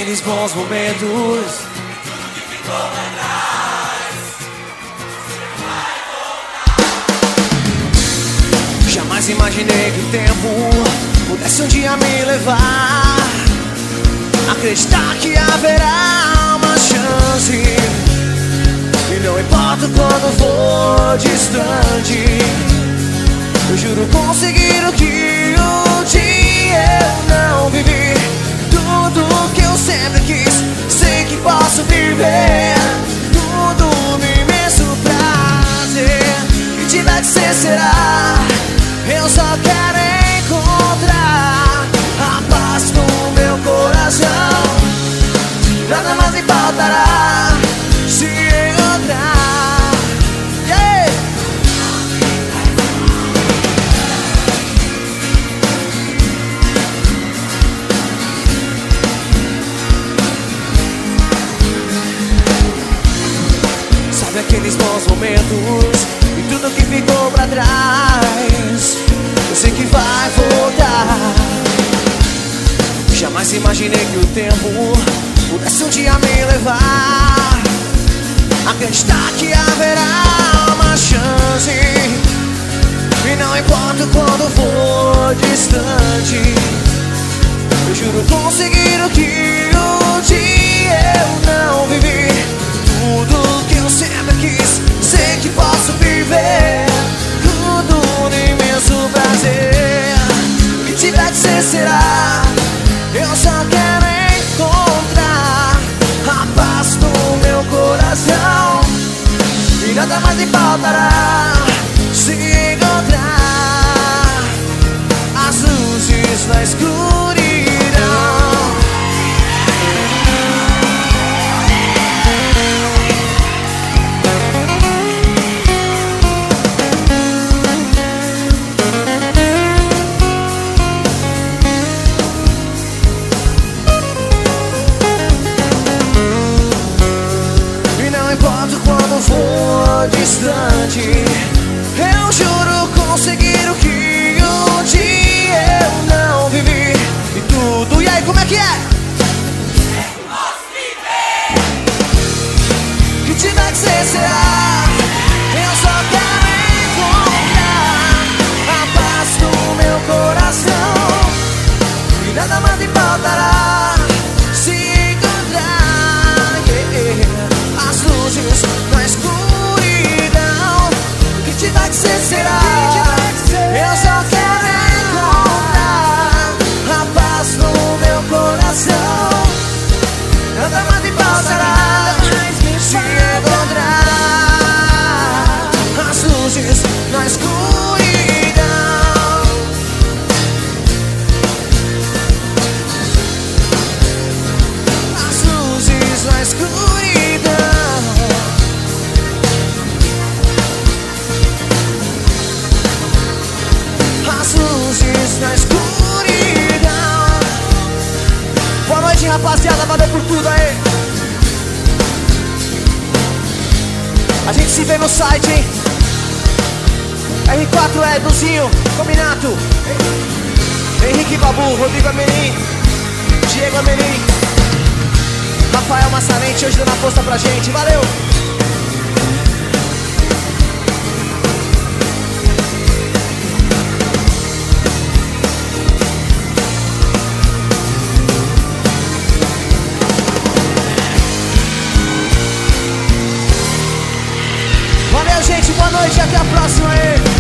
aqueles bons momentos. Tudo que ficou pra trás, você vai voltar. Jamais imaginei que o tempo pudesse um dia me levar a acreditar que haverá uma chance. E não importa o quanto for distante, eu juro conseguir o que um dia eu não vivi. Tudo que eu sempre quis, sei que posso viver. Tudo no imenso prazer que tiver que ser será. Eu só quero encontrar a paz no meu coração. Nada mais me faltará se encontrar. Yeah! Sabe aqueles bons momentos e tudo que ficou pra trás, eu sei que vai voltar. Jamais imaginei que o tempo pudesse um dia me levar a acreditar que haverá uma chance. E não importa o quanto for distante, eu juro conseguir o que um dia eu não vivi. Tudo que eu sempre quis, sei que posso viver. Tudo no imenso prazer que tiver que ser será. Eu só quero encontrar a paz no meu coração. E nada mais me faltará se encontrar as luzes na escuridão. Quando for distante, eu juro conseguir o que um dia eu não vivi. E tudo, e aí como é que é? Que tiver que ser será. Eu só quero encontrar a paz no meu coração. E nada mais me faltará se encontrar, as luzes na escuridão. Que tiver que ser será. Eu só quero encontrar a paz no meu coração. Nada mais me faltará se encontrar as luzes na escuridão. As luzes na escuridão. As luzes na escuridão. Boa noite, rapaziada, valeu por tudo aí. A gente se vê no site, hein? R4 é Duzinho, Combinato, Henrique Babu, Rodrigo Amelim, Diego Amelim, Rafael Massalente hoje dando a força pra gente, valeu! Valeu, gente, boa noite e até a próxima aí!